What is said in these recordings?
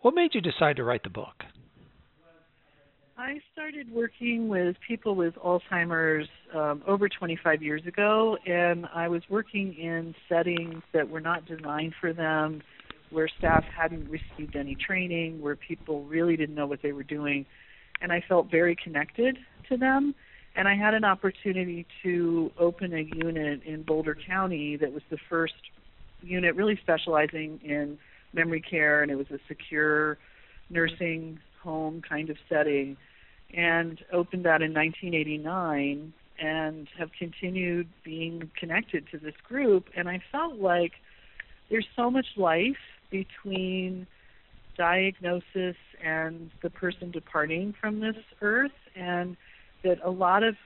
What made you decide to write the book? I started working with people with Alzheimer's over 25 years ago, and I was working in settings that were not designed for them, where staff hadn't received any training, where people really didn't know what they were doing, and I felt very connected to them. And I had an opportunity to open a unit in Boulder County that was the first unit really specializing in memory care, and it was a secure nursing home kind of setting, and opened that in 1989 and have continued being connected to this group. And I felt like there's so much life between diagnosis and the person departing from this earth, and that a lot of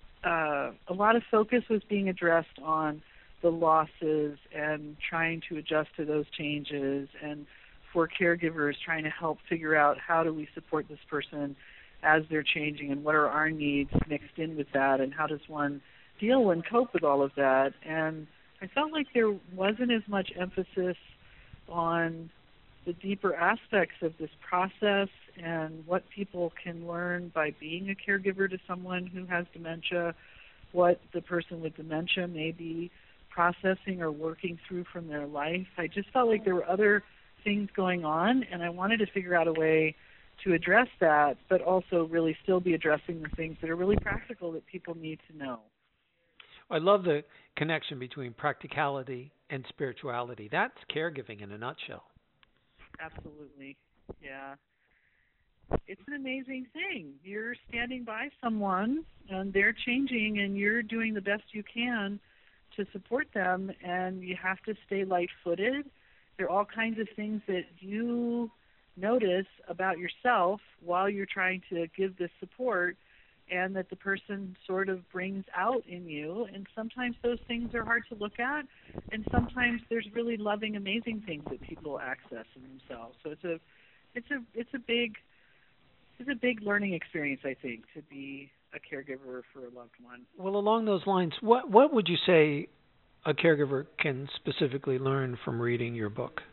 focus was being addressed on the losses and trying to adjust to those changes, and for caregivers trying to help figure out how do we support this person as they're changing, and what are our needs mixed in with that, and how does one deal and cope with all of that. And I felt like there wasn't as much emphasis on the deeper aspects of this process and what people can learn by being a caregiver to someone who has dementia, what the person with dementia may be processing or working through from their life. I just felt like there were other things going on, and I wanted to figure out a way to address that, but also really still be addressing the things that are really practical that people need to know. I love the connection between practicality and spirituality. That's caregiving in a nutshell. Absolutely. Yeah. It's an amazing thing. You're standing by someone, and they're changing, and you're doing the best you can to support them, and you have to stay light-footed. There are all kinds of things that you notice about yourself while you're trying to give this support, and that the person sort of brings out in you. And sometimes those things are hard to look at, and sometimes there's really loving, amazing things that people access in themselves. So it's a big learning experience, I think, to be a caregiver for a loved one. Well, along those lines, what would you say a caregiver can specifically learn from reading your book?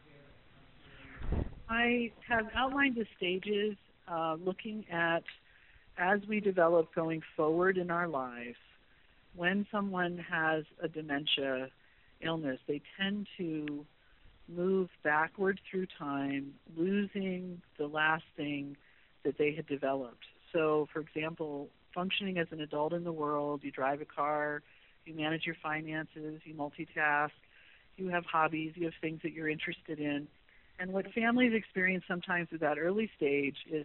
I have outlined the stages, looking at, as we develop going forward in our lives, when someone has a dementia illness, they tend to move backward through time, losing the last thing that they had developed. So, for example, functioning as an adult in the world, you drive a car, you manage your finances, you multitask, you have hobbies, you have things that you're interested in. And what families experience sometimes at that early stage is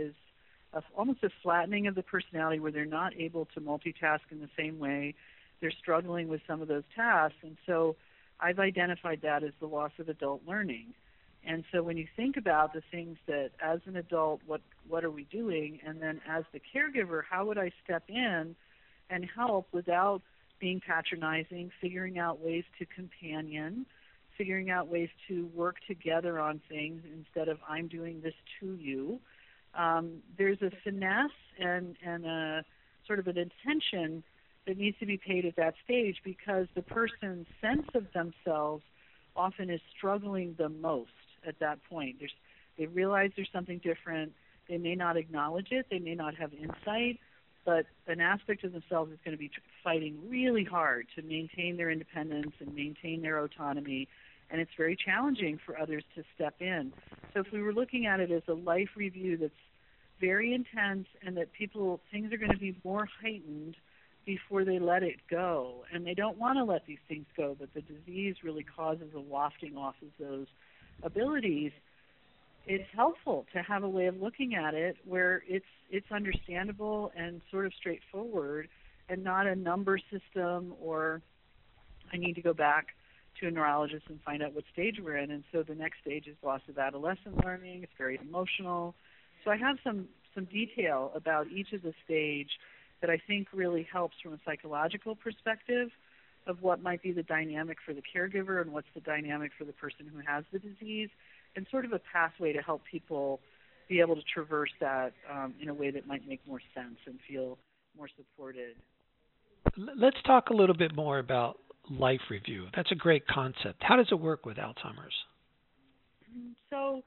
almost a flattening of the personality, where they're not able to multitask in the same way. They're struggling with some of those tasks. And so I've identified that as the loss of adult learning. And so when you think about the things that, as an adult, what are we doing? And then as the caregiver, how would I step in and help without being patronizing, figuring out ways to companion, figuring out ways to work together on things instead of I'm doing this to you. There's a finesse and a sort of an intention that needs to be paid at that stage, because the person's sense of themselves often is struggling the most at that point. They realize there's something different. They may not acknowledge it. They may not have insight, but an aspect of themselves is going to be fighting really hard to maintain their independence and maintain their autonomy, and it's very challenging for others to step in. So if we were looking at it as a life review that's very intense, and that things are going to be more heightened before they let it go, and they don't want to let these things go, but the disease really causes a wafting off of those abilities, it's helpful to have a way of looking at it where it's understandable and sort of straightforward, and not a number system, or I need to go back to a neurologist and find out what stage we're in. And so the next stage is loss of adolescent learning. It's very emotional. So I have some detail about each of the stage that I think really helps from a psychological perspective of what might be the dynamic for the caregiver and what's the dynamic for the person who has the disease, and sort of a pathway to help people be able to traverse that in a way that might make more sense and feel more supported. Let's talk a little bit more about life review. That's a great concept. How does it work with Alzheimer's? So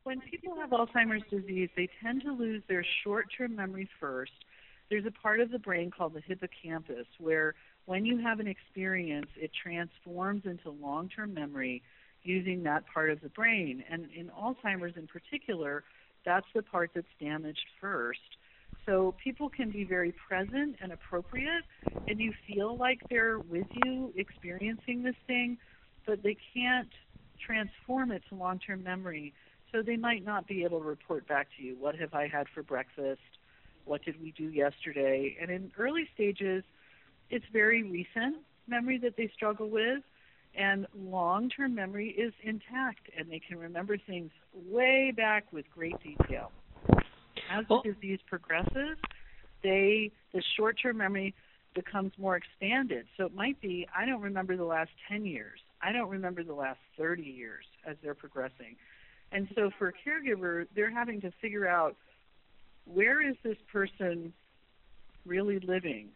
when people have Alzheimer's disease, they tend to lose their short-term memory first. There's a part of the brain called the hippocampus where when you have an experience, it transforms into long-term memory using that part of the brain. And in Alzheimer's in particular, that's the part that's damaged first. So people can be very present and appropriate, and you feel like they're with you experiencing this thing, but they can't transform it to long-term memory. So they might not be able to report back to you, what have I had for breakfast? What did we do yesterday? And in early stages, it's very recent memory that they struggle with, and long-term memory is intact, and they can remember things way back with great detail. As the disease progresses, the short-term memory becomes more expanded. So it might be, I don't remember the last 10 years. I don't remember the last 30 years as they're progressing. And so for a caregiver, they're having to figure out, where is this person really living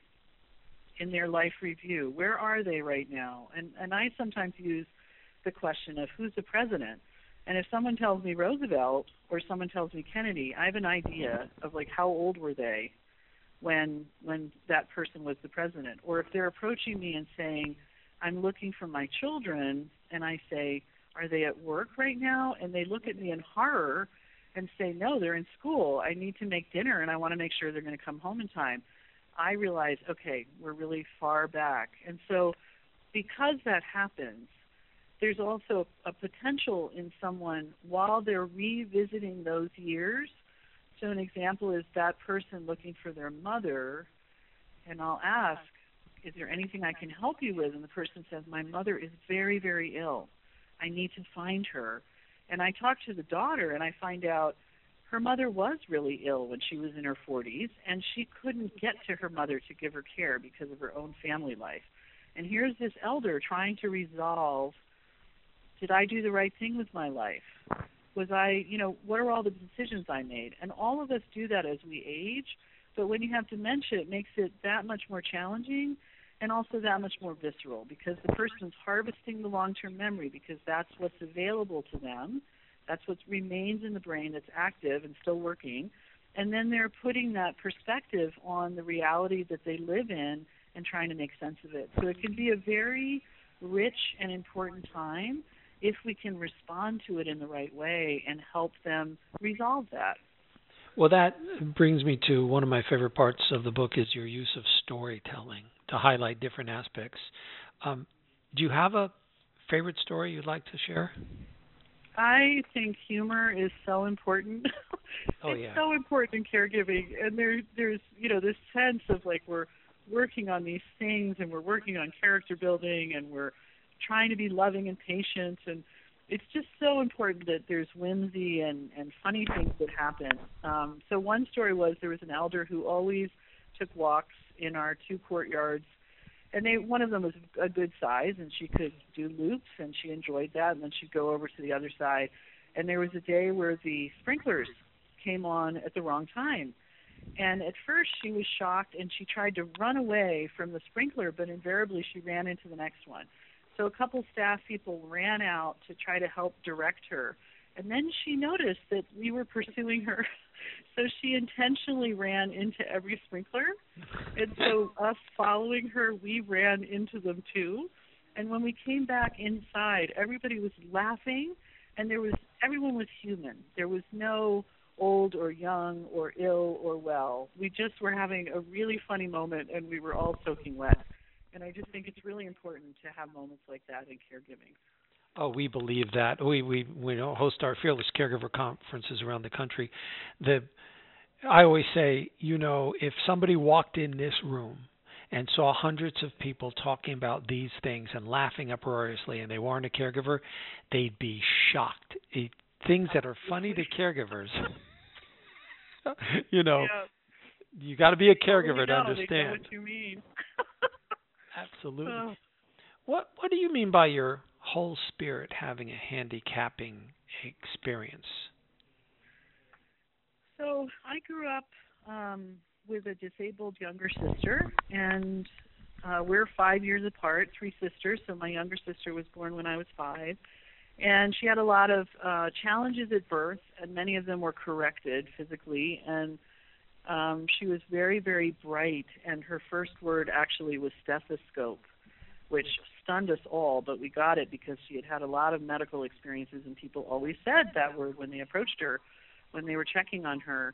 in their life review? Where are they right now? And I sometimes use the question of, who's the president? And if someone tells me Roosevelt or someone tells me Kennedy, I have an idea of like how old were they when that person was the president. Or if they're approaching me and saying, I'm looking for my children, and I say, are they at work right now? And they look at me in horror and say, no, they're in school. I need to make dinner, and I want to make sure they're going to come home in time. I realize, okay, we're really far back. And so because that happens, there's also a potential in someone while they're revisiting those years. So an example is that person looking for their mother, and I'll ask, is there anything I can help you with? And the person says, my mother is very, very ill. I need to find her. And I talk to the daughter, and I find out her mother was really ill when she was in her 40s, and she couldn't get to her mother to give her care because of her own family life. And here's this elder trying to resolve, did I do the right thing with my life? Was I, what are all the decisions I made? And all of us do that as we age, but when you have dementia, it makes it that much more challenging and also that much more visceral, because the person's harvesting the long-term memory because that's what's available to them. That's what remains in the brain that's active and still working. And then they're putting that perspective on the reality that they live in and trying to make sense of it. So it can be a very rich and important time if we can respond to it in the right way and help them resolve that. Well, that brings me to one of my favorite parts of the book is your use of storytelling to highlight different aspects. Do you have a favorite story you'd like to share? I think humor is so important. It's so important in caregiving. And there's this sense of like we're working on these things and we're working on character building and we're trying to be loving and patient, and it's just so important that there's whimsy and funny things that happen. So one story was there was an elder who always took walks in our 2 courtyards, and one of them was a good size, and she could do loops, and she enjoyed that, and then she'd go over to the other side. And there was a day where the sprinklers came on at the wrong time. And at first she was shocked, and she tried to run away from the sprinkler, but invariably she ran into the next one. So a couple staff people ran out to try to help direct her. And then she noticed that we were pursuing her. So she intentionally ran into every sprinkler. And so us following her, we ran into them too. And when we came back inside, everybody was laughing, and everyone was human. There was no old or young or ill or well. We just were having a really funny moment, and we were all soaking wet. And I just think it's really important to have moments like that in caregiving. Oh, we believe that. We host our Fearless Caregiver conferences around the country. I always say, if somebody walked in this room and saw hundreds of people talking about these things and laughing uproariously, and they weren't a caregiver, they'd be shocked. Things that are funny to caregivers, you got to be a caregiver to understand. They know what you mean. Absolutely. What do you mean by your whole spirit having a handicapping experience? So I grew up with a disabled younger sister, and we're 5 years apart, 3 sisters. So my younger sister was born when I was 5. And she had a lot of challenges at birth, and many of them were corrected physically. And she was very, very bright, and her first word actually was stethoscope, which stunned us all, but we got it because she had had a lot of medical experiences, and people always said that word when they approached her, when they were checking on her.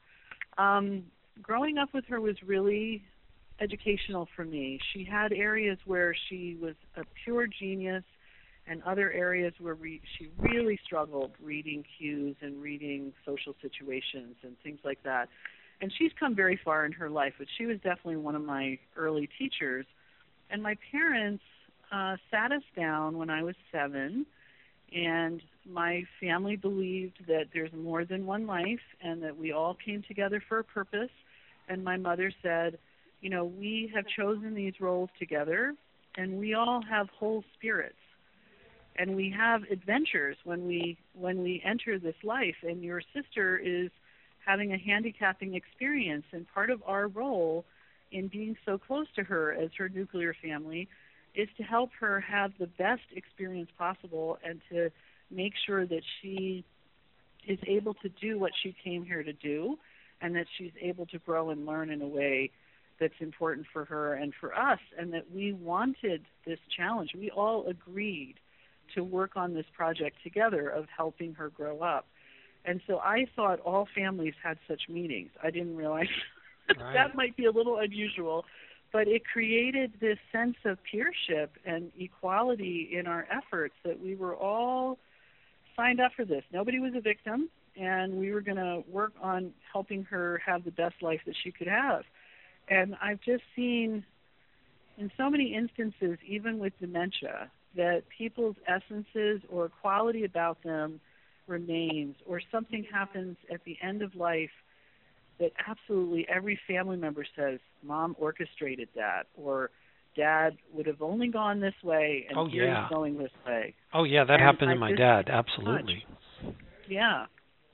Growing up with her was really educational for me. She had areas where she was a pure genius and other areas where she really struggled reading cues and reading social situations and things like that. And she's come very far in her life, but she was definitely one of my early teachers. And my parents sat us down when I was 7, and my family believed that there's more than one life and that we all came together for a purpose. And my mother said, you know, we have chosen these roles together, and we all have whole spirits. And we have adventures when we enter this life, and your sister is having a handicapping experience, and part of our role in being so close to her as her nuclear family is to help her have the best experience possible and to make sure that she is able to do what she came here to do, and that she's able to grow and learn in a way that's important for her and for us, and that we wanted this challenge. We all agreed to work on this project together of helping her grow up. And so I thought all families had such meetings. I didn't realize that might be a little unusual, but it created this sense of peership and equality in our efforts, that we were all signed up for this. Nobody was a victim, and we were going to work on helping her have the best life that she could have. And I've just seen in so many instances, even with dementia, that people's essences or quality about them remains, or something happens at the end of life that absolutely every family member says, Mom orchestrated that, or Dad would have only gone this way, and he's going this way. Oh, yeah, that happened to my dad, absolutely. Yeah.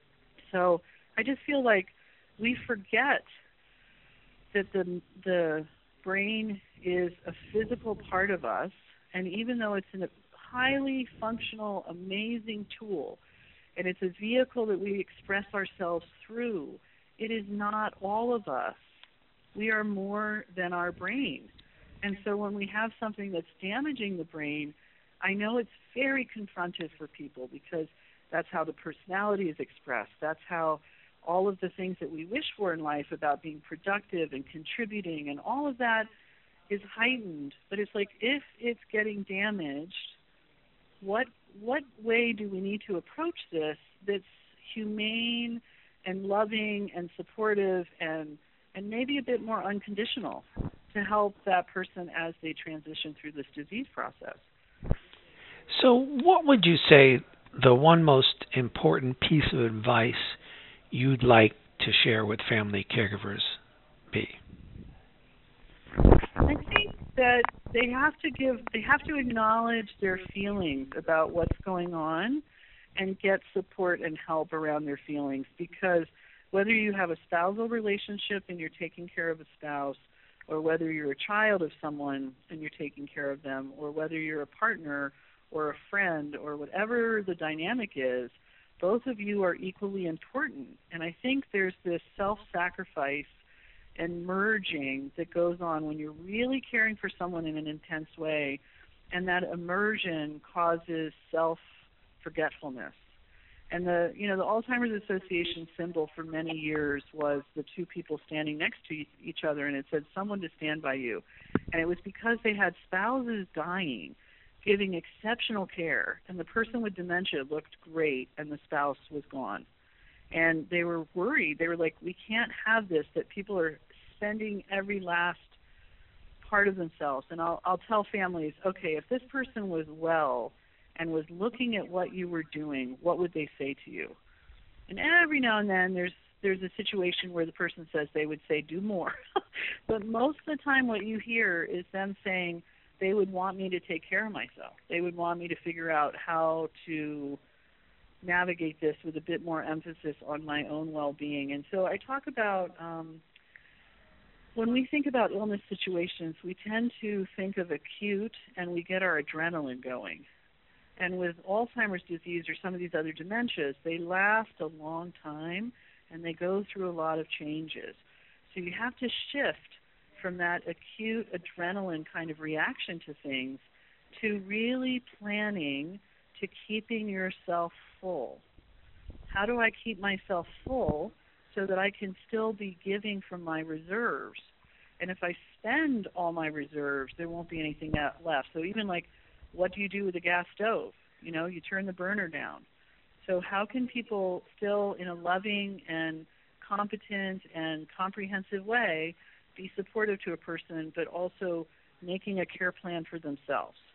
So I just feel like we forget that the brain is a physical part of us, and even though it's a highly functional, amazing tool, and it's a vehicle that we express ourselves through, it is not all of us. We are more than our brain. And so when we have something that's damaging the brain, I know it's very confrontive for people, because that's how the personality is expressed. That's how all of the things that we wish for in life about being productive and contributing and all of that is heightened. But it's like, if it's getting damaged, what way do we need to approach this that's humane and loving and supportive and maybe a bit more unconditional to help that person as they transition through this disease process? So what would you say the one most important piece of advice you'd like to share with family caregivers be? I think that they have to acknowledge their feelings about what's going on and get support and help around their feelings, because whether you have a spousal relationship and you're taking care of a spouse, or whether you're a child of someone and you're taking care of them, or whether you're a partner or a friend or whatever the dynamic is, both of you are equally important. And I think there's this self-sacrifice and merging that goes on when you're really caring for someone in an intense way, and that immersion causes self-forgetfulness. And the Alzheimer's Association symbol for many years was the two people standing next to each other, and it said, someone to stand by you. And it was because they had spouses dying, giving exceptional care, and the person with dementia looked great, and the spouse was gone. And they were worried. They were like, we can't have this, that people are spending every last part of themselves. And I'll tell families, okay, if this person was well and was looking at what you were doing, what would they say to you? And every now and then there's a situation where the person says they would say, do more. But most of the time what you hear is them saying they would want me to take care of myself. They would want me to figure out how to navigate this with a bit more emphasis on my own well-being. And so I talk about when we think about illness situations, we tend to think of acute, and we get our adrenaline going. And with Alzheimer's disease or some of these other dementias, they last a long time and they go through a lot of changes. So you have to shift from that acute adrenaline kind of reaction to things to really planning to keeping yourself full. How do I keep myself full so that I can still be giving from my reserves? And if I spend all my reserves, there won't be anything left. So even like, what do you do with a gas stove? You know, you turn the burner down. So how can people still, in a loving and competent and comprehensive way, be supportive to a person, but also making a care plan for themselves?